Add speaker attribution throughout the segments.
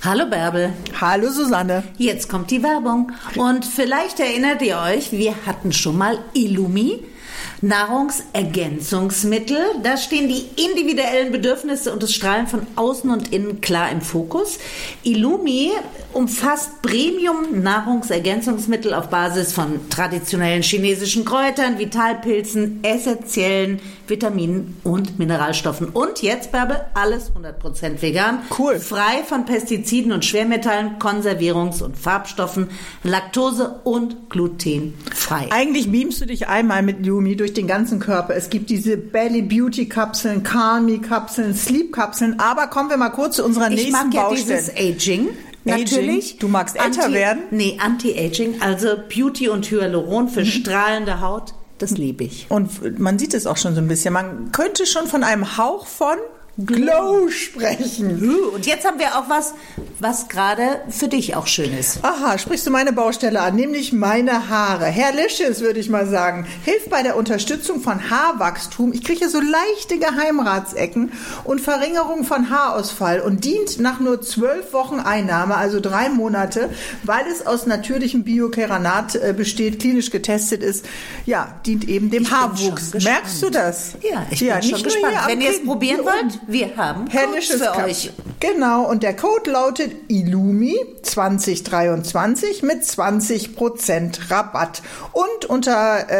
Speaker 1: Hallo Bärbel.
Speaker 2: Hallo Susanne.
Speaker 1: Jetzt kommt die Werbung. Und vielleicht erinnert ihr euch, wir hatten schon mal Illumi, Nahrungsergänzungsmittel. Da stehen die individuellen Bedürfnisse und das Strahlen von außen und innen klar im Fokus. Illumi umfasst Premium-Nahrungsergänzungsmittel auf Basis von traditionellen chinesischen Kräutern, Vitalpilzen, essentiellen Vitaminen und Mineralstoffen. Und jetzt, Bärbel, alles 100% vegan.
Speaker 2: Cool.
Speaker 1: Frei von Pestiziden und Schwermetallen, Konservierungs- und Farbstoffen, Laktose und glutenfrei.
Speaker 2: Eigentlich beamst du dich einmal mit Illumi durch den ganzen Körper. Es gibt diese Belly Beauty Kapseln, Calm Me Kapseln, Sleep Kapseln. Aber kommen wir mal kurz zu unserer nächsten Baustelle.
Speaker 1: Ich mag ja dieses Aging. Natürlich.
Speaker 2: Du magst älter werden?
Speaker 1: Nee, Anti-Aging, also Beauty und Hyaluron für strahlende Haut, das liebe ich.
Speaker 2: Und man sieht es auch schon so ein bisschen. Man könnte schon von einem Hauch von Glow sprechen.
Speaker 1: Und jetzt haben wir auch was gerade für dich auch schön ist.
Speaker 2: Aha, sprichst du meine Baustelle an, nämlich meine Haare. Herrliches, würde ich mal sagen. Hilft bei der Unterstützung von Haarwachstum. Ich kriege so leichte Geheimratsecken und Verringerung von Haarausfall und dient nach nur 12 Wochen Einnahme, also 3 Monate, weil es aus natürlichem Biokeranat besteht, klinisch getestet ist. Ja, dient eben dem Haarwuchs. Merkst du das?
Speaker 1: Ja, ich bin schon gespannt. Wenn ihr es probieren wollt, wir haben Codes für euch.
Speaker 2: Genau, und der Code lautet ILLUMI2023 mit 20% Rabatt. Und unter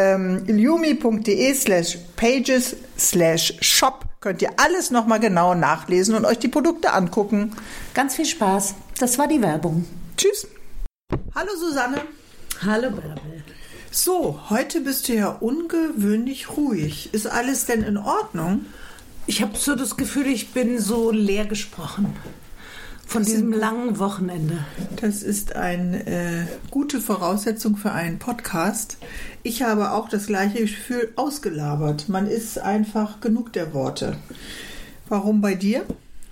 Speaker 2: illumi.de/pages/shop könnt ihr alles nochmal genau nachlesen und euch die Produkte angucken.
Speaker 1: Ganz viel Spaß. Das war die Werbung.
Speaker 2: Tschüss. Hallo Susanne.
Speaker 1: Hallo Bärbel.
Speaker 2: So, heute bist du ja ungewöhnlich ruhig. Ist alles denn in Ordnung?
Speaker 1: Ich habe so das Gefühl, ich bin so leer gesprochen von diesem langen Wochenende.
Speaker 2: Das ist eine gute Voraussetzung für einen Podcast. Ich habe auch das gleiche Gefühl, ausgelabert. Man ist einfach genug der Worte. Warum bei dir?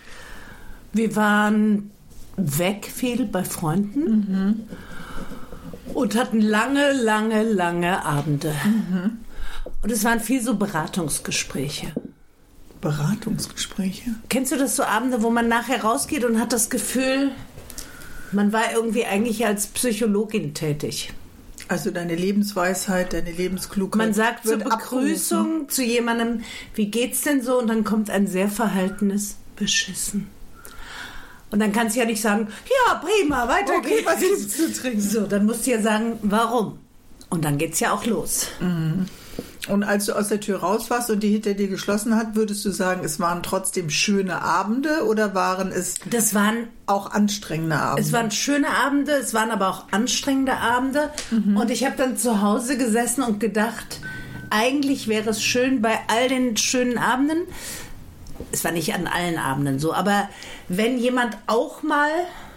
Speaker 1: Wir waren weg viel bei Freunden und hatten lange Abende. Und es waren viel so Beratungsgespräche.
Speaker 2: Beratungsgespräche?
Speaker 1: Kennst du das so Abende, wo man nachher rausgeht und hat das Gefühl, man war irgendwie eigentlich als Psychologin tätig?
Speaker 2: Also deine Lebensweisheit, deine Lebensklugheit.
Speaker 1: Man sagt zur Begrüßung zu jemandem, wie geht's denn so? Und dann kommt ein sehr verhaltenes Beschissen. Und dann kannst du ja nicht sagen, ja prima, weiter geht's.
Speaker 2: Was ist zu trinken?
Speaker 1: So, dann musst du ja sagen, warum? Und dann geht's ja auch los.
Speaker 2: Und als du aus der Tür raus warst und die hinter dir geschlossen hat, würdest du sagen, es waren trotzdem schöne Abende oder waren es auch anstrengende Abende?
Speaker 1: Es waren schöne Abende, es waren aber auch anstrengende Abende. Und ich habe dann zu Hause gesessen und gedacht, eigentlich wäre es schön bei all den schönen Abenden, es war nicht an allen Abenden so, aber wenn jemand auch mal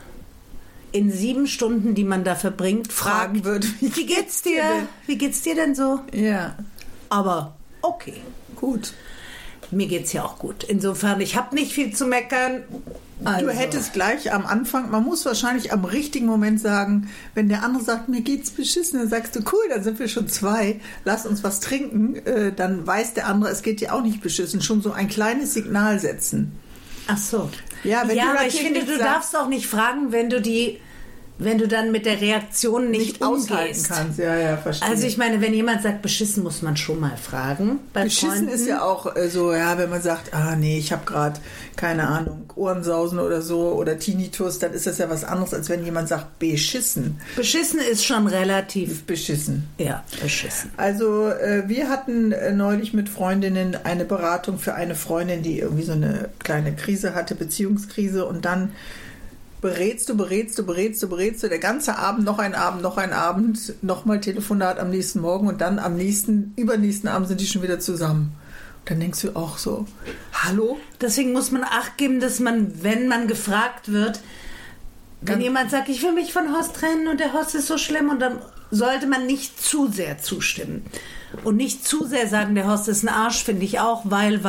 Speaker 1: in 7 Stunden, die man da verbringt, fragen würde, wie geht's dir? Wie geht's dir denn so?
Speaker 2: Ja.
Speaker 1: Aber okay.
Speaker 2: Gut.
Speaker 1: Mir geht's ja auch gut. Insofern, ich habe nicht viel zu meckern. Also.
Speaker 2: Du hättest gleich am Anfang, man muss wahrscheinlich am richtigen Moment sagen, wenn der andere sagt, mir geht's beschissen, dann sagst du, cool, dann sind wir schon 2, lass uns was trinken, dann weiß der andere, es geht dir auch nicht beschissen. Schon so ein kleines Signal setzen.
Speaker 1: Ach so.
Speaker 2: Ja,
Speaker 1: aber ich finde, du darfst auch nicht fragen, wenn du dann mit der Reaktion nicht
Speaker 2: aushalten kannst. Ja, verstehe.
Speaker 1: Also ich meine, wenn jemand sagt, beschissen, muss man schon mal fragen.
Speaker 2: Beschissen Freunden. Ist ja auch so, ja, wenn man sagt, nee, ich habe gerade, keine Ahnung, Ohrensausen oder so oder Tinnitus, dann ist das ja was anderes, als wenn jemand sagt, beschissen.
Speaker 1: Beschissen ist schon relativ...
Speaker 2: Beschissen.
Speaker 1: Ja, beschissen.
Speaker 2: Also wir hatten neulich mit Freundinnen eine Beratung für eine Freundin, die irgendwie so eine kleine Krise hatte, Beziehungskrise, und dann berätst du, der ganze Abend, noch ein Abend, nochmal Telefonat am nächsten Morgen und dann übernächsten Abend sind die schon wieder zusammen. Und dann denkst du auch so, hallo?
Speaker 1: Deswegen muss man Acht geben, dass man, wenn man gefragt wird, wenn jemand sagt, ich will mich von Horst trennen und der Horst ist so schlimm, und dann sollte man nicht zu sehr zustimmen. Und nicht zu sehr sagen, der Horst ist ein Arsch, finde ich auch, weil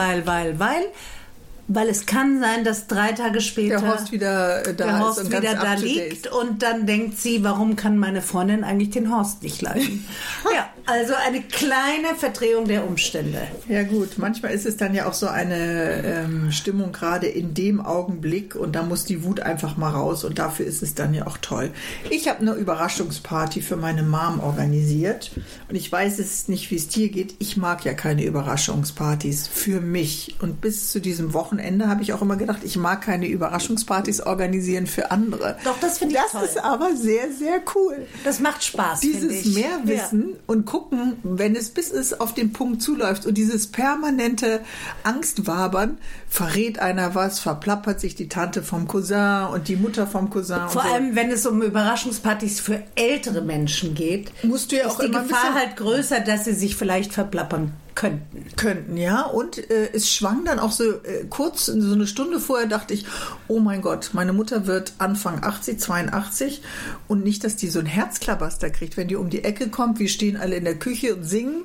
Speaker 1: es kann sein, dass 3 Tage später
Speaker 2: der Horst wieder
Speaker 1: da liegt und dann denkt sie, warum kann meine Freundin eigentlich den Horst nicht leiden? Ja, Also eine kleine Verdrehung der Umstände.
Speaker 2: Ja gut, manchmal ist es dann ja auch so eine Stimmung gerade in dem Augenblick und da muss die Wut einfach mal raus und dafür ist es dann ja auch toll. Ich habe eine Überraschungsparty für meine Mom organisiert und ich weiß es nicht, wie es dir geht. Ich mag ja keine Überraschungspartys für mich und bis zu diesem Wochenende habe ich auch immer gedacht, ich mag keine Überraschungspartys organisieren für andere.
Speaker 1: Doch, das finde ich toll.
Speaker 2: Das ist aber sehr, sehr cool.
Speaker 1: Das macht Spaß, finde ich.
Speaker 2: Dieses Mehrwissen und gucken, wenn es bis es auf den Punkt zuläuft und dieses permanente Angstwabern, verrät einer was, verplappert sich die Tante vom Cousin und die Mutter vom Cousin.
Speaker 1: Vor allem, wenn es um Überraschungspartys für ältere Menschen geht,
Speaker 2: musst du ja auch
Speaker 1: ist die
Speaker 2: immer
Speaker 1: Gefahr halt größer, dass sie sich vielleicht verplappern könnten,
Speaker 2: ja. Und es schwang dann auch so kurz, so eine Stunde vorher dachte ich, oh mein Gott, meine Mutter wird Anfang 80, 82 und nicht, dass die so ein Herzklabaster kriegt, wenn die um die Ecke kommt, wir stehen alle in der Küche und singen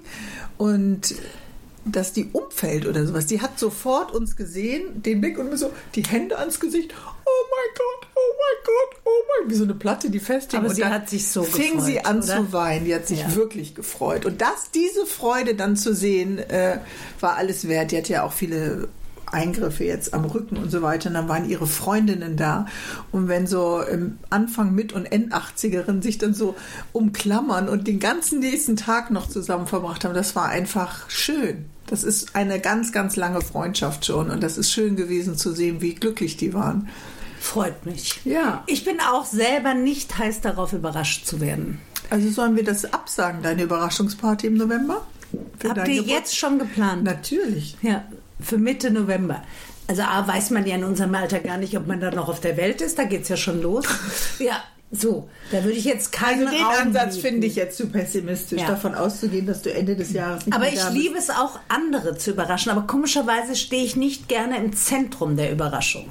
Speaker 2: und dass die umfällt oder sowas. Die hat sofort uns gesehen, den Blick und mir so die Hände ans Gesicht. Oh mein Gott, oh mein Gott, oh mein Gott. Wie so eine Platte, die festhing.
Speaker 1: Aber
Speaker 2: und
Speaker 1: sie hat sich so gefreut.
Speaker 2: Fing sie an
Speaker 1: oder?
Speaker 2: zu weinen. Die hat sich wirklich gefreut. Und diese Freude dann zu sehen, war alles wert. Die hat ja auch viele Eingriffe jetzt am Rücken und so weiter. Und dann waren ihre Freundinnen da. Und wenn so im Anfang, Mit- und End-80erin sich dann so umklammern und den ganzen nächsten Tag noch zusammen verbracht haben, das war einfach schön. Das ist eine ganz, ganz lange Freundschaft schon. Und das ist schön gewesen zu sehen, wie glücklich die waren.
Speaker 1: Freut mich.
Speaker 2: Ja.
Speaker 1: Ich bin auch selber nicht heiß darauf, überrascht zu werden.
Speaker 2: Also sollen wir das absagen, deine Überraschungsparty im November?
Speaker 1: Habt ihr jetzt schon geplant?
Speaker 2: Natürlich.
Speaker 1: Ja, für Mitte November. Also weiß man ja in unserem Alter gar nicht, ob man da noch auf der Welt ist. Da geht es ja schon los. Ja, so. Da würde ich jetzt keinen
Speaker 2: den
Speaker 1: Raum
Speaker 2: Ansatz
Speaker 1: bieten.
Speaker 2: finde ich jetzt zu pessimistisch, davon auszugehen, dass du Ende des Jahres nicht
Speaker 1: Aber
Speaker 2: mehr
Speaker 1: ich
Speaker 2: da
Speaker 1: liebe es auch, andere zu überraschen. Aber komischerweise stehe ich nicht gerne im Zentrum der Überraschung.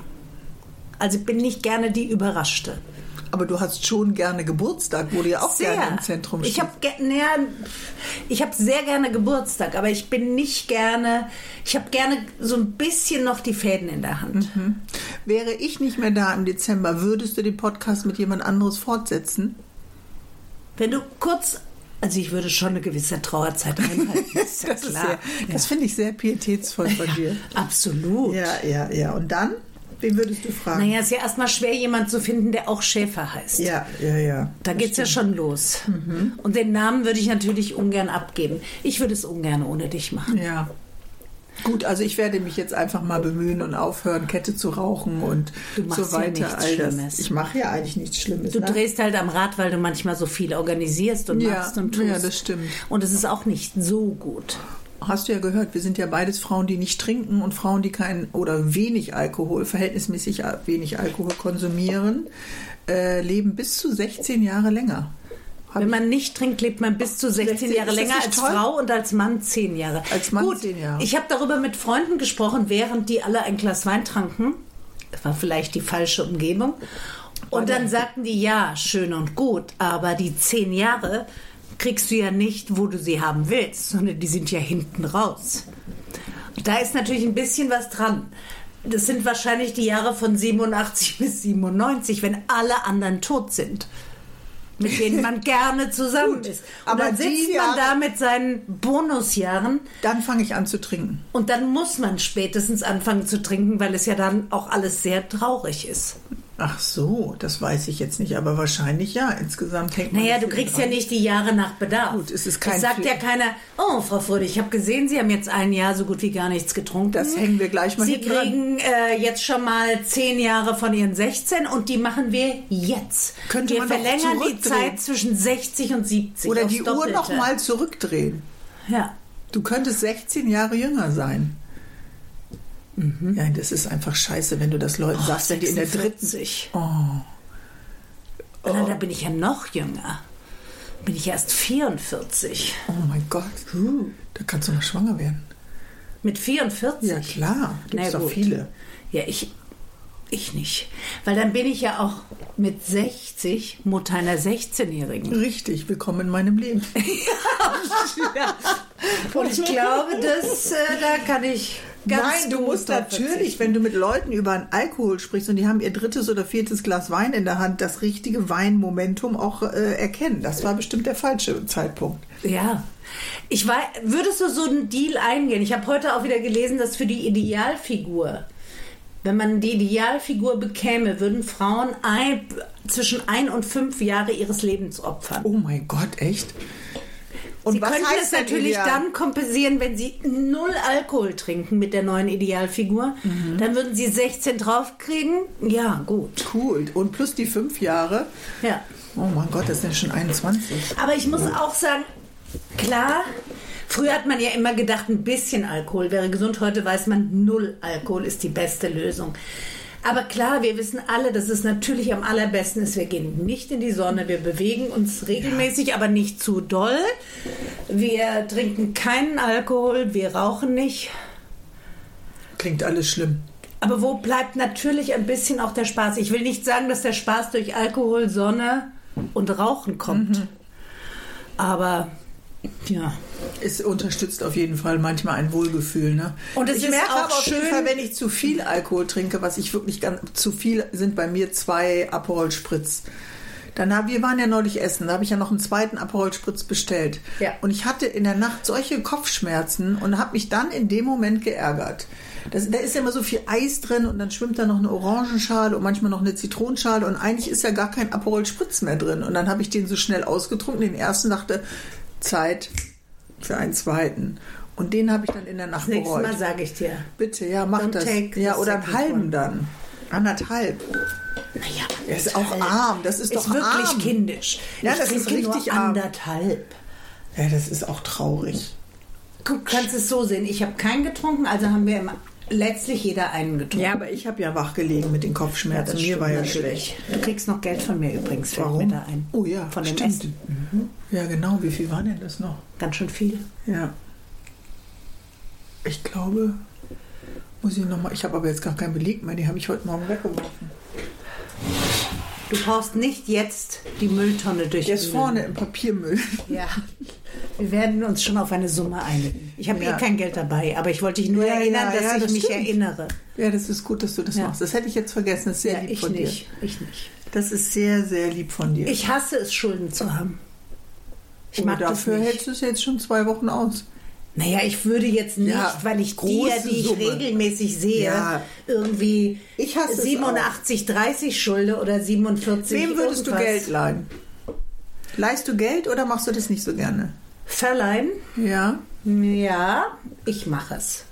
Speaker 1: Also ich bin nicht gerne die Überraschte.
Speaker 2: Aber du hast schon gerne Geburtstag, wo du ja auch gerne im Zentrum stehst.
Speaker 1: Ich habe sehr gerne Geburtstag, aber ich bin nicht gerne, ich habe gerne so ein bisschen noch die Fäden in der Hand.
Speaker 2: Mhm. Wäre ich nicht mehr da im Dezember, würdest du den Podcast mit jemand anderes fortsetzen?
Speaker 1: Wenn du kurz, also ich würde schon eine gewisse Trauerzeit einhalten. Ist ja klar.
Speaker 2: Das finde ich sehr pietätsvoll von dir.
Speaker 1: Absolut.
Speaker 2: Ja. Und dann? Wen würdest du fragen?
Speaker 1: Naja, es ist ja erstmal schwer, jemanden zu finden, der auch Schäfer heißt.
Speaker 2: Ja.
Speaker 1: Da geht es ja schon los. Mhm. Und den Namen würde ich natürlich ungern abgeben. Ich würde es ungern ohne dich machen.
Speaker 2: Ja. Gut, also ich werde mich jetzt einfach mal bemühen und aufhören, Kette zu rauchen und so weiter.
Speaker 1: Ja nichts Schlimmes.
Speaker 2: Ich mache ja eigentlich nichts Schlimmes.
Speaker 1: Du drehst halt am Rad, weil du manchmal so viel organisierst und machst und tust.
Speaker 2: Ja, das stimmt.
Speaker 1: Und es ist auch nicht so gut.
Speaker 2: Hast du ja gehört, wir sind ja beides Frauen, die nicht trinken und Frauen, die kein oder wenig Alkohol, verhältnismäßig wenig Alkohol konsumieren, leben bis zu 16 Jahre länger.
Speaker 1: Wenn man nicht trinkt, lebt man bis zu 16 Jahre länger als Frau und als Mann 10 Jahre.
Speaker 2: Als Mann 10 Jahre.
Speaker 1: Ich habe darüber mit Freunden gesprochen, während die alle ein Glas Wein tranken. Das war vielleicht die falsche Umgebung. Und dann sagten die, ja, schön und gut, aber die 10 Jahre kriegst du ja nicht, wo du sie haben willst, sondern die sind ja hinten raus. Da ist natürlich ein bisschen was dran. Das sind wahrscheinlich die Jahre von 87 bis 97, wenn alle anderen tot sind, mit denen man gerne zusammen ist. Und
Speaker 2: aber
Speaker 1: dann sitzt man da mit seinen Bonusjahren.
Speaker 2: Dann fange ich an zu trinken.
Speaker 1: Und dann muss man spätestens anfangen zu trinken, weil es ja dann auch alles sehr traurig ist.
Speaker 2: Ach so, das weiß ich jetzt nicht, aber wahrscheinlich ja. Insgesamt hängt man.
Speaker 1: Naja, du kriegst ja nicht die Jahre nach Bedarf.
Speaker 2: Gut, es ist kein.
Speaker 1: Es sagt ja keiner, oh, Frau Fröde, ich habe gesehen, Sie haben jetzt ein Jahr so gut wie gar nichts getrunken.
Speaker 2: Das hängen wir gleich mal
Speaker 1: Sie
Speaker 2: hinten dran.
Speaker 1: kriegen jetzt schon mal 10 Jahre von Ihren 16 und die machen wir jetzt.
Speaker 2: Könnte man doch
Speaker 1: verlängern die
Speaker 2: zurückdrehen.
Speaker 1: Zeit zwischen 60 und 70.
Speaker 2: Oder
Speaker 1: aufs
Speaker 2: die Uhr
Speaker 1: Doppelte.
Speaker 2: noch mal zurückdrehen.
Speaker 1: Ja.
Speaker 2: Du könntest 16 Jahre jünger sein. Mhm. Ja, das ist einfach scheiße, wenn du das Leuten sagst, wenn die in der dritten.
Speaker 1: Da bin ich ja noch jünger. Bin ich erst 44.
Speaker 2: Oh mein Gott. Da kannst du noch schwanger werden.
Speaker 1: Mit 44?
Speaker 2: Ja, klar. Gibt es doch viele.
Speaker 1: Ja, ich nicht. Weil dann bin ich ja auch mit 60 Mutter einer 16-Jährigen.
Speaker 2: Richtig, willkommen in meinem Leben.
Speaker 1: Ja. Und ich glaube, da kann ich
Speaker 2: Nein, du musst natürlich, wenn du mit Leuten über einen Alkohol sprichst und die haben ihr 3. oder 4. Glas Wein in der Hand, das richtige Weinmomentum auch erkennen. Das war bestimmt der falsche Zeitpunkt.
Speaker 1: Ja. Würdest du so einen Deal eingehen? Ich habe heute auch wieder gelesen, dass für die Idealfigur, wenn man die Idealfigur bekäme, würden Frauen zwischen 1 und 5 Jahre ihres Lebens opfern.
Speaker 2: Oh mein Gott, echt? Und
Speaker 1: sie
Speaker 2: was
Speaker 1: könnten
Speaker 2: heißt
Speaker 1: es natürlich
Speaker 2: ideal?
Speaker 1: dann kompensieren, wenn sie 0 Alkohol trinken mit der neuen Idealfigur. Dann würden sie 16 draufkriegen. Ja, gut.
Speaker 2: Cool. Und plus die 5 Jahre.
Speaker 1: Ja.
Speaker 2: Oh mein Gott, das sind schon 21.
Speaker 1: Aber ich muss auch sagen, klar, früher hat man ja immer gedacht, ein bisschen Alkohol wäre gesund. Heute weiß man, 0 Alkohol ist die beste Lösung. Aber klar, wir wissen alle, dass es natürlich am allerbesten ist. Wir gehen nicht in die Sonne, wir bewegen uns regelmäßig, aber nicht zu doll. Wir trinken keinen Alkohol, wir rauchen nicht.
Speaker 2: Klingt alles schlimm.
Speaker 1: Aber wo bleibt natürlich ein bisschen auch der Spaß? Ich will nicht sagen, dass der Spaß durch Alkohol, Sonne und Rauchen kommt. Aber ja.
Speaker 2: Es unterstützt auf jeden Fall manchmal ein Wohlgefühl. Ne?
Speaker 1: Und es
Speaker 2: ich
Speaker 1: ist
Speaker 2: merke
Speaker 1: auch
Speaker 2: aber auf jeden
Speaker 1: schön,
Speaker 2: Fall, wenn ich zu viel Alkohol trinke, was ich wirklich zu viel sind bei mir 2 Aperol Spritz. Wir waren ja neulich essen, da habe ich ja noch einen 2. Aperol Spritz bestellt.
Speaker 1: Ja.
Speaker 2: Und ich hatte in der Nacht solche Kopfschmerzen und habe mich dann in dem Moment geärgert. Da ist ja immer so viel Eis drin und dann schwimmt da noch eine Orangenschale und manchmal noch eine Zitronenschale und eigentlich ist ja gar kein Aperol Spritz mehr drin. Und dann habe ich den so schnell ausgetrunken, den ersten, dachte, Zeit für einen 2. Und den habe ich dann in der Nacht bereut.
Speaker 1: Nächstes Mal sage ich dir.
Speaker 2: Bitte, ja, mach das. Ja, oder einen halben dann. 1,5.
Speaker 1: Naja,
Speaker 2: er ist auch arm. Das ist doch
Speaker 1: wirklich
Speaker 2: arm.
Speaker 1: Kindisch.
Speaker 2: Ja,
Speaker 1: ich
Speaker 2: das ist
Speaker 1: trinke
Speaker 2: richtig
Speaker 1: nur
Speaker 2: arm.
Speaker 1: 1,5.
Speaker 2: Ja, das ist auch traurig.
Speaker 1: Du kannst es so sehen. Ich habe keinen getrunken, also haben wir letztlich jeder einen getrunken.
Speaker 2: Ja, aber ich habe ja wach gelegen mit den Kopfschmerzen. Mir war ja schlecht.
Speaker 1: Du kriegst noch Geld von mir übrigens. Fällt
Speaker 2: Warum?
Speaker 1: mir da ein.
Speaker 2: Oh ja,
Speaker 1: von dem
Speaker 2: stimmt.
Speaker 1: Essen.
Speaker 2: Ja, genau. Wie viel war denn das noch?
Speaker 1: Ganz schön viel.
Speaker 2: Ja. Ich glaube, muss ich nochmal. Ich habe aber jetzt gar keinen Beleg mehr. Die habe ich heute Morgen weggeworfen.
Speaker 1: Du brauchst nicht jetzt die Mülltonne durchwühlen.
Speaker 2: Der ist vorne im Papiermüll.
Speaker 1: Ja. Wir werden uns schon auf eine Summe einigen. Ich habe kein Geld dabei, aber ich wollte dich nur
Speaker 2: Ja,
Speaker 1: erinnern,
Speaker 2: ja,
Speaker 1: dass
Speaker 2: ja,
Speaker 1: ich
Speaker 2: das
Speaker 1: mich
Speaker 2: stimmt.
Speaker 1: erinnere.
Speaker 2: Ja, das ist gut, dass du das machst. Das hätte ich jetzt vergessen. Das ist sehr lieb von dir.
Speaker 1: Ich nicht.
Speaker 2: Das ist sehr, sehr lieb von dir.
Speaker 1: Ich hasse es, Schulden zu haben. Ich mag
Speaker 2: dafür
Speaker 1: das nicht.
Speaker 2: hältst du es jetzt schon 2 Wochen aus.
Speaker 1: Naja, ich würde jetzt nicht, weil ich die ich regelmäßig sehe, irgendwie
Speaker 2: ich hasse
Speaker 1: 87,30 schulde oder 47.
Speaker 2: Wem würdest du Geld leihen? Leihst du Geld oder machst du das nicht so gerne?
Speaker 1: Verleihen?
Speaker 2: Ja.
Speaker 1: Ja, ich mache es.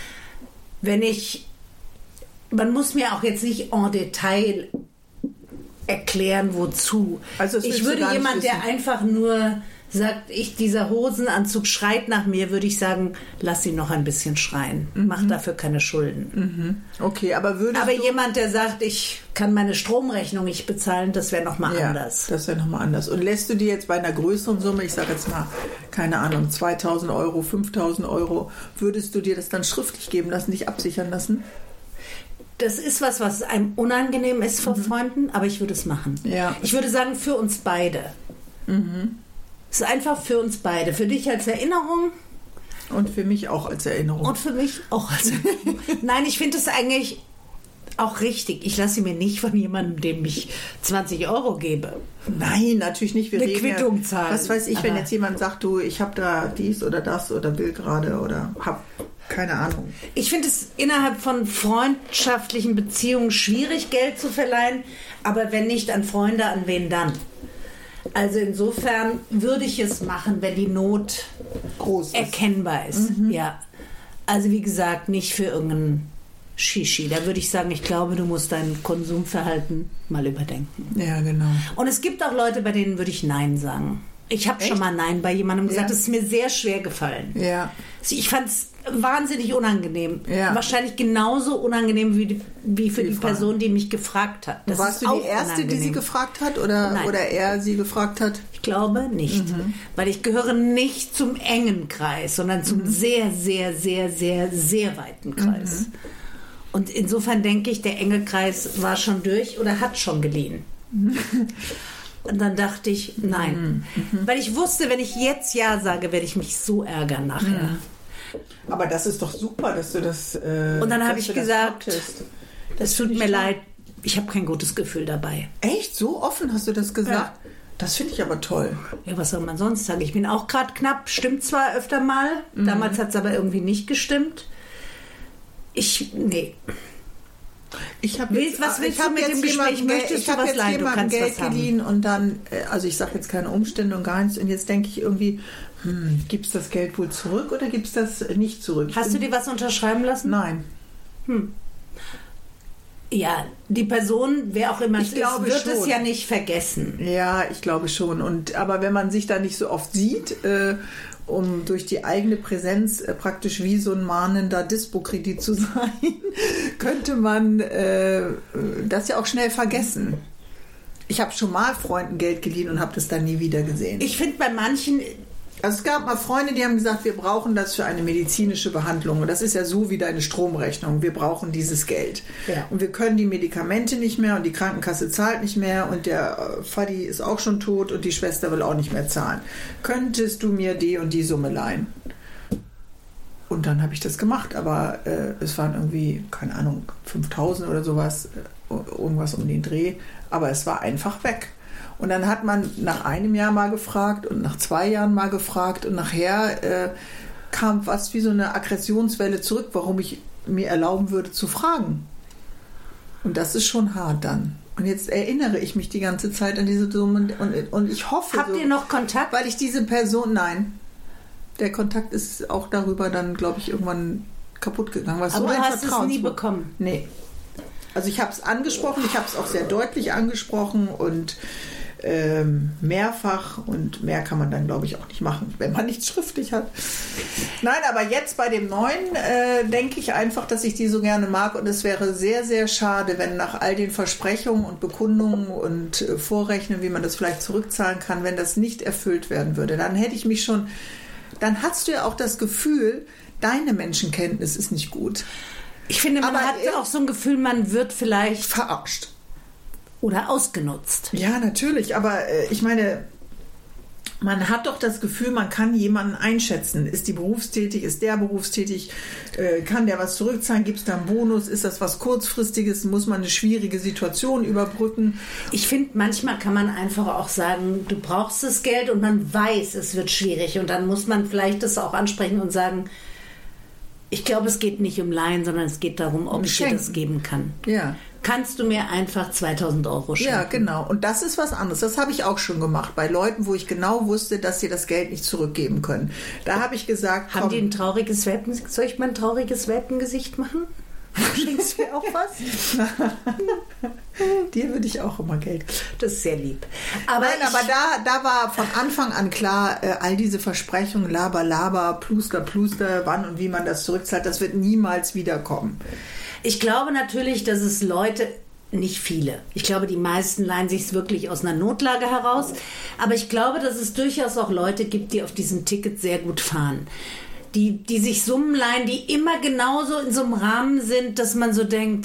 Speaker 1: Man muss mir auch jetzt nicht en Detail erklären, wozu.
Speaker 2: Also
Speaker 1: ich würde jemand, der einfach nur sagt, dieser Hosenanzug schreit nach mir, würde ich sagen, lass ihn noch ein bisschen schreien. Mach dafür keine Schulden.
Speaker 2: Okay, aber
Speaker 1: jemand, der sagt, ich kann meine Stromrechnung nicht bezahlen, das wäre nochmal anders.
Speaker 2: Das wäre nochmal anders. Und lässt du dir jetzt bei einer größeren Summe, ich sage jetzt mal, keine Ahnung, 2.000 Euro, 5.000 Euro, würdest du dir das dann schriftlich geben lassen, dich absichern lassen?
Speaker 1: Das ist was einem unangenehm ist vor Freunden, aber ich würde es machen.
Speaker 2: Ja.
Speaker 1: Ich würde sagen, für uns beide. Es ist einfach für uns beide. Für dich als Erinnerung.
Speaker 2: Und für mich auch als Erinnerung.
Speaker 1: Und für mich auch als Erinnerung. Nein, ich finde es eigentlich auch richtig. Ich lasse mir nicht von jemandem, dem ich 20 Euro gebe.
Speaker 2: Nein, natürlich nicht. Wir
Speaker 1: eine
Speaker 2: reden
Speaker 1: Quittung zahlen.
Speaker 2: Was weiß ich, wenn jetzt jemand sagt, du, ich habe da dies oder das oder will gerade oder hab keine Ahnung.
Speaker 1: Ich finde es innerhalb von freundschaftlichen Beziehungen schwierig, Geld zu verleihen. Aber wenn nicht an Freunde, an wen dann? Also insofern würde ich es machen, wenn die Not
Speaker 2: groß
Speaker 1: erkennbar ist. Ja. Also wie gesagt, nicht für irgendeinen Shishi. Da würde ich sagen, ich glaube, du musst dein Konsumverhalten mal überdenken.
Speaker 2: Ja, genau.
Speaker 1: Und es gibt auch Leute, bei denen würde ich Nein sagen. Ich habe schon mal Nein bei jemandem gesagt, das ist mir sehr schwer gefallen.
Speaker 2: Ja.
Speaker 1: Ich fand es wahnsinnig unangenehm.
Speaker 2: Ja.
Speaker 1: Wahrscheinlich genauso unangenehm wie für die Person, die mich gefragt hat. Das
Speaker 2: Warst
Speaker 1: ist
Speaker 2: du
Speaker 1: auch
Speaker 2: die Erste,
Speaker 1: unangenehm.
Speaker 2: die sie gefragt hat oder er sie gefragt hat?
Speaker 1: Ich glaube nicht. Weil ich gehöre nicht zum engen Kreis, sondern zum sehr, sehr, sehr, sehr, sehr weiten Kreis. Und insofern denke ich, der enge Kreis war schon durch oder hat schon geliehen. Und dann dachte ich, nein. Weil ich wusste, wenn ich jetzt Ja sage, werde ich mich so ärgern nachher.
Speaker 2: Aber das ist doch super, dass du das.
Speaker 1: Und dann habe ich gesagt, das tut mir leid, ich habe kein gutes Gefühl dabei.
Speaker 2: Echt? So offen hast du das gesagt?
Speaker 1: Ja.
Speaker 2: Das finde ich aber toll.
Speaker 1: Ja, was soll man sonst sagen? Ich bin auch gerade knapp, stimmt zwar öfter mal, damals hat es aber irgendwie nicht gestimmt. Nee.
Speaker 2: Ich habe jetzt jemandem Geld geliehen und dann, also ich sage jetzt keine Umstände und gar nichts, und jetzt denke ich irgendwie, gibt es das Geld wohl zurück oder gibt es das nicht zurück?
Speaker 1: Hast du dir was unterschreiben lassen?
Speaker 2: Nein.
Speaker 1: Ja, die Person, wer auch immer es ist, wird es ja nicht vergessen.
Speaker 2: Ja, ich glaube schon. Aber wenn man sich da nicht so oft sieht, um durch die eigene Präsenz praktisch wie so ein mahnender Dispo-Kredit zu sein, könnte man das ja auch schnell vergessen. Ich habe schon mal Freunden Geld geliehen und habe das dann nie wieder gesehen.
Speaker 1: Ich finde bei manchen...
Speaker 2: Also es gab mal Freunde, die haben gesagt, wir brauchen das für eine medizinische Behandlung. Und das ist ja so wie deine Stromrechnung. Wir brauchen dieses Geld.
Speaker 1: Ja.
Speaker 2: Und wir können die Medikamente nicht mehr und die Krankenkasse zahlt nicht mehr und der Vati ist auch schon tot und die Schwester will auch nicht mehr zahlen. Könntest du mir die und die Summe leihen? Und dann habe ich das gemacht. Aber es waren irgendwie, keine Ahnung, 5.000 oder sowas, irgendwas um den Dreh. Aber es war einfach weg. Und dann hat man nach einem Jahr mal gefragt und nach 2 Jahren mal gefragt und nachher kam was wie so eine Aggressionswelle zurück, warum ich mir erlauben würde zu fragen. Und das ist schon hart dann. Und jetzt erinnere ich mich die ganze Zeit an diese Summe und ich hoffe...
Speaker 1: Habt ihr noch Kontakt?
Speaker 2: Weil ich diese Person... Nein. Der Kontakt ist auch darüber dann, glaube ich, irgendwann kaputt gegangen.
Speaker 1: Aber
Speaker 2: so
Speaker 1: du hast es nie bekommen?
Speaker 2: Nee. Also ich habe es angesprochen, ich habe es auch sehr deutlich angesprochen und mehrfach, und mehr kann man dann, glaube ich, auch nicht machen, wenn man nichts schriftlich hat. Nein, aber jetzt bei dem Neuen denke ich einfach, dass ich die so gerne mag, und es wäre sehr, sehr schade, wenn nach all den Versprechungen und Bekundungen und Vorrechnen, wie man das vielleicht zurückzahlen kann, wenn das nicht erfüllt werden würde. Dann hätte ich mich schon, dann hast du ja auch das Gefühl, deine Menschenkenntnis ist nicht gut.
Speaker 1: Ich finde, man hat auch so ein Gefühl, man wird vielleicht
Speaker 2: verarscht.
Speaker 1: Oder ausgenutzt.
Speaker 2: Ja, natürlich. Aber ich meine, man hat doch das Gefühl, man kann jemanden einschätzen. Ist die berufstätig? Ist der berufstätig? Kann der was zurückzahlen? Gibt es da einen Bonus? Ist das was Kurzfristiges? Muss man eine schwierige Situation überbrücken?
Speaker 1: Ich finde, manchmal kann man einfach auch sagen, du brauchst das Geld und man weiß, es wird schwierig. Und dann muss man vielleicht das auch ansprechen und sagen, ich glaube, es geht nicht um Leihen, sondern es geht darum, ob ich dir das geben kann.
Speaker 2: Ja.
Speaker 1: Kannst du mir einfach 2.000 Euro schenken?
Speaker 2: Ja, genau. Und das ist was anderes. Das habe ich auch schon gemacht. Bei Leuten, wo ich genau wusste, dass sie das Geld nicht zurückgeben können. Da habe ich gesagt,
Speaker 1: haben die ein trauriges Welpengesicht? Soll ich mal ein trauriges Welpengesicht machen? Schenkst du mir auch was?
Speaker 2: Dir würde ich auch immer Geld geben.
Speaker 1: Das ist sehr lieb.
Speaker 2: Aber da war von Anfang an klar, all diese Versprechungen, Laber, Pluster, wann und wie man das zurückzahlt, das wird niemals wiederkommen.
Speaker 1: Ich glaube natürlich, dass es Leute, nicht viele, ich glaube, die meisten leihen sich es wirklich aus einer Notlage heraus, aber ich glaube, dass es durchaus auch Leute gibt, die auf diesem Ticket sehr gut fahren. Die sich Summen leihen, die immer genauso in so einem Rahmen sind, dass man so denkt,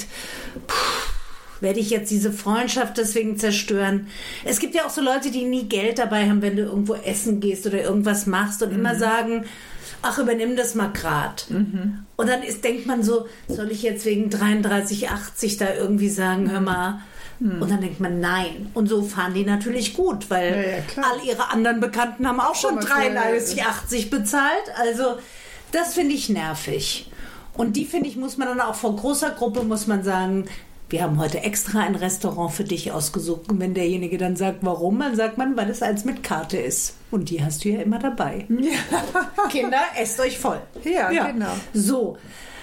Speaker 1: werde ich jetzt diese Freundschaft deswegen zerstören? Es gibt ja auch so Leute, die nie Geld dabei haben, wenn du irgendwo essen gehst oder irgendwas machst und immer sagen, ach, übernimm das mal grad. Und dann denkt man so, soll ich jetzt wegen 33,80 da irgendwie sagen, hör mal. Und dann denkt man, nein. Und so fahren die natürlich gut, weil all ihre anderen Bekannten haben auch schon 33,80 bezahlt. Also das finde ich nervig. Und die, finde ich, muss man dann auch vor großer Gruppe, muss man sagen, wir haben heute extra ein Restaurant für dich ausgesucht. Und wenn derjenige dann sagt, warum, dann sagt man, weil es eins mit Karte ist. Und die hast du ja immer dabei. Ja. Kinder, esst euch voll.
Speaker 2: Ja, genau.
Speaker 1: So.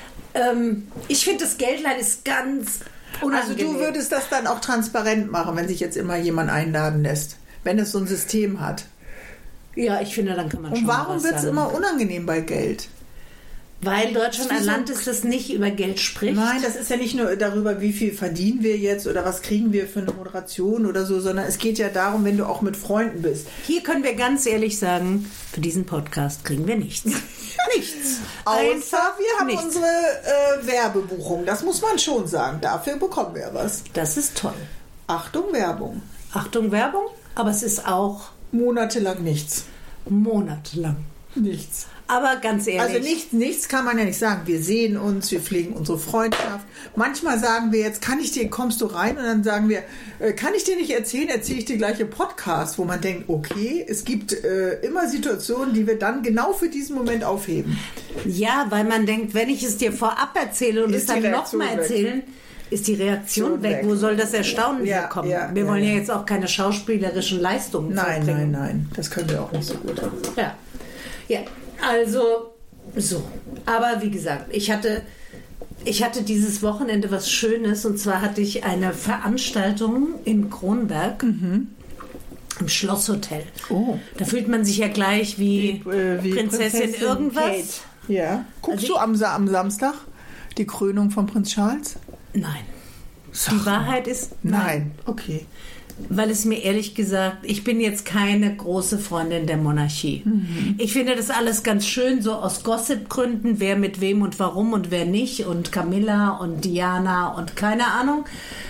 Speaker 1: Ich finde, das Geldleihen ist ganz unangenehm.
Speaker 2: Also du würdest das dann auch transparent machen, wenn sich jetzt immer jemand einladen lässt, wenn es so ein System hat.
Speaker 1: Ja, ich finde, dann kann man schon.
Speaker 2: Und warum wird es immer unangenehm bei Geld?
Speaker 1: Weil Deutschland ein Land ist, das nicht über Geld spricht.
Speaker 2: Nein, das ist ja nicht nur darüber, wie viel verdienen wir jetzt oder was kriegen wir für eine Moderation oder so, sondern es geht ja darum, wenn du auch mit Freunden bist.
Speaker 1: Hier können wir ganz ehrlich sagen, für diesen Podcast kriegen wir nichts. Nichts.
Speaker 2: Außer wir haben unsere Werbebuchung. Das muss man schon sagen. Dafür bekommen wir was.
Speaker 1: Das ist toll.
Speaker 2: Achtung, Werbung.
Speaker 1: Achtung, Werbung. Aber es ist auch...
Speaker 2: Monatelang nichts.
Speaker 1: Monatelang.
Speaker 2: Nichts.
Speaker 1: Aber ganz ehrlich.
Speaker 2: Also nichts kann man ja nicht sagen. Wir sehen uns, wir pflegen unsere Freundschaft. Manchmal sagen wir jetzt, kommst du rein? Und dann sagen wir, kann ich dir nicht erzählen, erzähle ich dir gleich im Podcast, wo man denkt, okay, es gibt immer Situationen, die wir dann genau für diesen Moment aufheben.
Speaker 1: Ja, weil man denkt, wenn ich es dir vorab erzähle und es dann nochmal erzählen, ist die Reaktion weg. Wo soll das Erstaunen herkommen? Wir wollen ja jetzt auch keine schauspielerischen Leistungen vollbringen.
Speaker 2: Nein, das können wir auch nicht so gut.
Speaker 1: Ja, also so. Aber wie gesagt, ich hatte dieses Wochenende was Schönes, und zwar hatte ich eine Veranstaltung in Kronberg im Schlosshotel. Oh. Da fühlt man sich ja gleich wie Prinzessin irgendwas. Kate.
Speaker 2: Ja. Guckst du am Samstag die Krönung von Prinz Charles?
Speaker 1: Nein. Die Wahrheit ist
Speaker 2: nein. Okay.
Speaker 1: Weil es mir ehrlich gesagt, ich bin jetzt keine große Freundin der Monarchie. Mhm. Ich finde das alles ganz schön, so aus Gossip-Gründen, wer mit wem und warum und wer nicht, und Camilla und Diana und keine Ahnung.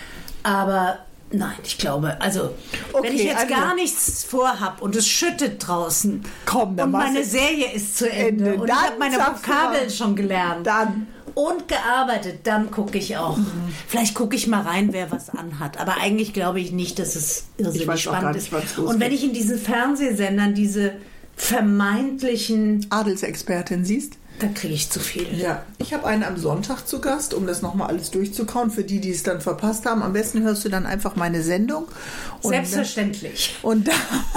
Speaker 1: Aber nein, ich glaube, also wenn ich jetzt gar nichts vorhab und es schüttet draußen und meine Serie ist zu Ende und ich habe meine Vokabeln schon gelernt und gearbeitet, dann gucke ich auch. Vielleicht gucke ich mal rein, wer was anhat. Aber eigentlich glaube ich nicht, dass es irrsinnig spannend ist. Und wenn ich in diesen Fernsehsendern diese vermeintlichen
Speaker 2: Adelsexpertin siehst,
Speaker 1: da kriege ich zu viel.
Speaker 2: Ja, ich habe einen am Sonntag zu Gast, um das nochmal alles durchzukauen. Für die es dann verpasst haben, am besten hörst du dann einfach meine Sendung. Und
Speaker 1: selbstverständlich.
Speaker 2: Und da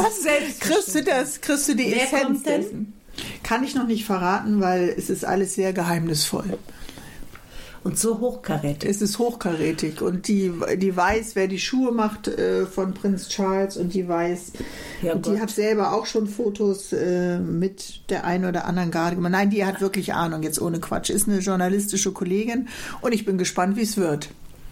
Speaker 2: kriegst du die Essenz dessen. Kann ich noch nicht verraten, weil es ist alles sehr geheimnisvoll.
Speaker 1: Und so hochkarätig.
Speaker 2: Es ist hochkarätig. Und die weiß, wer die Schuhe macht von Prinz Charles, und die weiß, und die hat selber auch schon Fotos mit der einen oder anderen Garde gemacht. Nein, die hat wirklich Ahnung, jetzt ohne Quatsch. Ist eine journalistische Kollegin, und ich bin gespannt, wie es wird.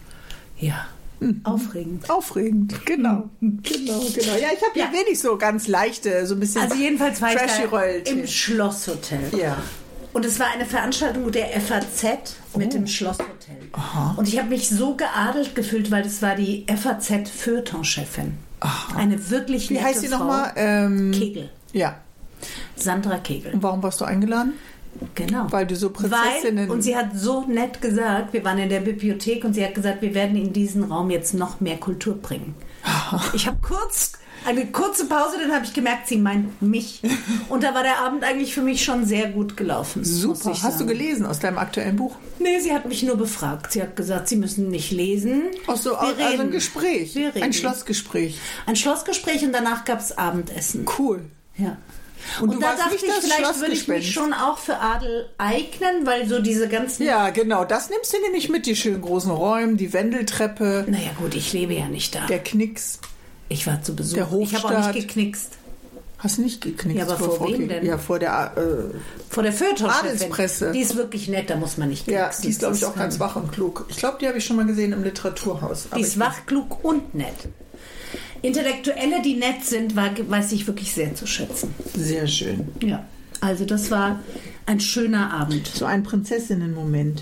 Speaker 1: Ja. Aufregend.
Speaker 2: Aufregend, genau. Genau. Ja, ich habe ja wenig so ganz leichte, so ein bisschen.
Speaker 1: Also jedenfalls war ich da im Schlosshotel.
Speaker 2: Ja.
Speaker 1: Und es war eine Veranstaltung der FAZ mit dem Schlosshotel. Aha. Und ich habe mich so geadelt gefühlt, weil das war die FAZ-Feuilleton-Chefin. Eine wirklich nette Frau. Wie heißt sie nochmal? Kegel.
Speaker 2: Ja.
Speaker 1: Sandra Kegel.
Speaker 2: Und warum warst du eingeladen?
Speaker 1: Genau.
Speaker 2: Weil du so Prinzessinnen...
Speaker 1: Und sie hat so nett gesagt, wir waren in der Bibliothek, und sie hat gesagt, wir werden in diesen Raum jetzt noch mehr Kultur bringen. Ich habe eine kurze Pause, dann habe ich gemerkt, sie meint mich. Und da war der Abend eigentlich für mich schon sehr gut gelaufen.
Speaker 2: Super. Hast du gelesen aus deinem aktuellen Buch?
Speaker 1: Nee, sie hat mich nur befragt. Sie hat gesagt, sie müssen nicht lesen.
Speaker 2: Ach so, also ein Gespräch. Ein Schlossgespräch.
Speaker 1: Ein Schlossgespräch, und danach gab es Abendessen.
Speaker 2: Cool.
Speaker 1: Ja.
Speaker 2: Und
Speaker 1: da dachte ich, vielleicht würde ich mich schon auch für Adel eignen, weil so diese ganzen...
Speaker 2: Ja, genau, das nimmst du nämlich mit, die schönen großen Räume, die Wendeltreppe.
Speaker 1: Naja gut, ich lebe ja nicht da.
Speaker 2: Der Knicks.
Speaker 1: Ich war zu Besuch.
Speaker 2: Der Hofstaat.
Speaker 1: Ich habe auch nicht geknickst.
Speaker 2: Hast du nicht geknickst?
Speaker 1: Ja, aber vor wem denn?
Speaker 2: Ja, vor der
Speaker 1: Feuilleton-Chefin.
Speaker 2: Adelspresse.
Speaker 1: Die ist wirklich nett, da muss man nicht
Speaker 2: knixen. Ja, die ist, glaube ich, auch ganz wach und klug. Ich glaube, die habe ich schon mal gesehen im Literaturhaus.
Speaker 1: Die ist wach, klug und nett. Intellektuelle, die nett sind, weiß ich wirklich sehr zu schätzen.
Speaker 2: Sehr schön.
Speaker 1: Ja, also das war ein schöner Abend.
Speaker 2: So ein Prinzessinnen-Moment.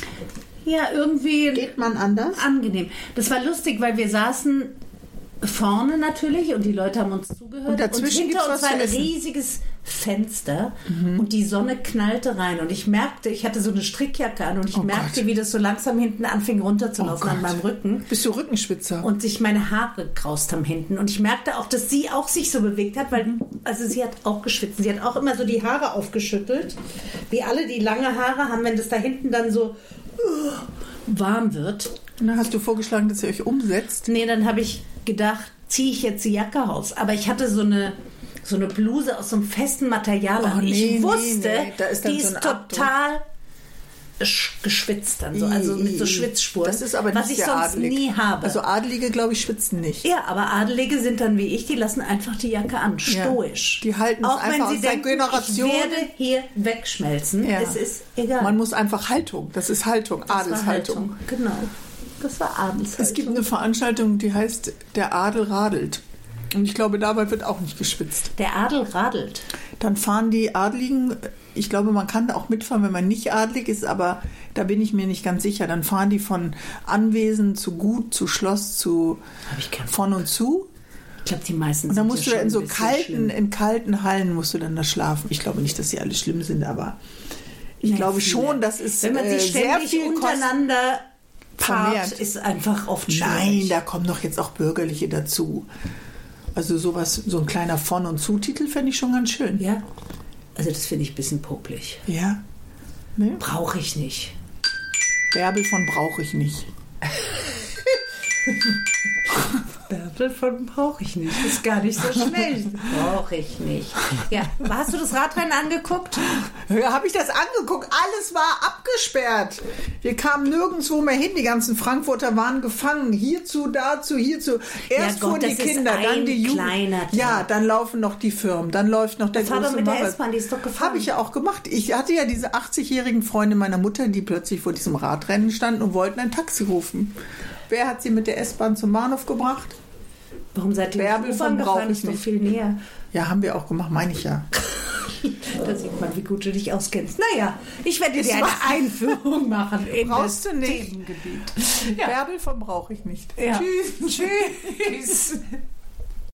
Speaker 1: Ja, irgendwie...
Speaker 2: Geht man anders?
Speaker 1: Angenehm. Das war lustig, weil wir saßen vorne natürlich, und die Leute haben uns zugehört. Und
Speaker 2: dazwischen
Speaker 1: hinter uns war ein riesiges Fenster, und die Sonne knallte rein. Und ich merkte, ich hatte so eine Strickjacke an, und ich merkte, wie das so langsam hinten anfing runterzulaufen an meinem Rücken.
Speaker 2: Bist du Rückenschwitzer?
Speaker 1: Und sich meine Haare kraust haben hinten. Und ich merkte auch, dass sie auch sich so bewegt hat, weil also sie hat auch geschwitzt. Sie hat auch immer so die Haare aufgeschüttelt, wie alle, die lange Haare haben, wenn das da hinten dann so warm wird.
Speaker 2: Na, hast du vorgeschlagen, dass ihr euch umsetzt?
Speaker 1: Nee, dann habe ich gedacht, ziehe ich jetzt die Jacke aus. Aber ich hatte so eine Bluse aus so einem festen Material an. Ich wusste, die ist total geschwitzt dann so, also mit so Schwitzspuren.
Speaker 2: Das ist aber nicht
Speaker 1: was ich sonst nie habe.
Speaker 2: Also Adelige, glaube ich, schwitzen nicht.
Speaker 1: Ja, aber Adelige sind dann wie ich, die lassen einfach die Jacke an, stoisch.
Speaker 2: Die halten es einfach aus der Generation.
Speaker 1: Ich werde hier wegschmelzen, es ist egal.
Speaker 2: Man muss einfach Haltung, das ist Haltung, Adelshaltung.
Speaker 1: Genau, das war Adelshaltung.
Speaker 2: Es gibt eine Veranstaltung, die heißt Der Adel radelt. Und ich glaube, dabei wird auch nicht geschwitzt.
Speaker 1: Der Adel radelt.
Speaker 2: Dann fahren die Adligen, ich glaube, man kann da auch mitfahren, wenn man nicht adlig ist, aber da bin ich mir nicht ganz sicher. Dann fahren die von Anwesen zu Gut, zu Schloss, zu von und zu.
Speaker 1: glaube, die meisten
Speaker 2: Und dann
Speaker 1: sind
Speaker 2: musst du
Speaker 1: ja
Speaker 2: ja in
Speaker 1: schon
Speaker 2: so
Speaker 1: ein bisschen schlimm.
Speaker 2: in kalten Hallen musst du dann da schlafen. Ich glaube nicht, dass die alle schlimm sind, aber ich glaube
Speaker 1: viele.
Speaker 2: schon, dass es
Speaker 1: wenn man sich
Speaker 2: sehr
Speaker 1: ständig
Speaker 2: viel
Speaker 1: untereinander paart,
Speaker 2: vermehrt.
Speaker 1: ist einfach oft schwierig.
Speaker 2: Nein, da kommen doch jetzt auch Bürgerliche dazu. Also sowas, so ein kleiner Von- und Zutitel fände ich schon ganz schön.
Speaker 1: Ja, also das finde ich ein bisschen popelig.
Speaker 2: Ja? Ne?
Speaker 1: Brauche ich nicht.
Speaker 2: Bärbel von brauche ich nicht.
Speaker 1: Bärbel von brauche ich nicht. Ist gar nicht so schlecht. Brauche ich nicht. Ja, hast du das Radrennen angeguckt?
Speaker 2: Habe ich das angeguckt? Alles war abgesperrt. Wir kamen nirgendwo mehr hin. Die ganzen Frankfurter waren gefangen. Hierzu, dazu, hierzu. Erst
Speaker 1: Ja, Gott,
Speaker 2: fuhren die
Speaker 1: das ist
Speaker 2: Kinder, dann
Speaker 1: ein
Speaker 2: die Jugend.
Speaker 1: kleiner Tag.
Speaker 2: Ja, dann laufen noch die Firmen. Dann läuft noch der
Speaker 1: Fahr
Speaker 2: große
Speaker 1: doch mit der
Speaker 2: Marathon.
Speaker 1: S-Bahn, die ist doch gefahren.
Speaker 2: Habe ich ja auch gemacht. Ich hatte ja diese 80-jährigen Freunde meiner Mutter, die plötzlich vor diesem Radrennen standen und wollten ein Taxi rufen. Wer hat sie mit der S-Bahn zum Bahnhof gebracht?
Speaker 1: Warum seid ihr
Speaker 2: Bärbel
Speaker 1: mit
Speaker 2: von
Speaker 1: U-Bahn
Speaker 2: brauche
Speaker 1: gefahren?
Speaker 2: ich
Speaker 1: Ist doch
Speaker 2: nicht.
Speaker 1: viel näher.
Speaker 2: Ja, haben wir auch gemacht, meine ich ja.
Speaker 1: Da sieht man, wie gut du dich auskennst. Naja, ich werde dir
Speaker 2: Es
Speaker 1: eine
Speaker 2: war-
Speaker 1: Einführung machen in
Speaker 2: Brauchst
Speaker 1: das
Speaker 2: du nicht.
Speaker 1: Themengebiet.
Speaker 2: Bärbel von brauche ich nicht.
Speaker 1: Ja.
Speaker 2: Tschüss.
Speaker 1: Tschüss.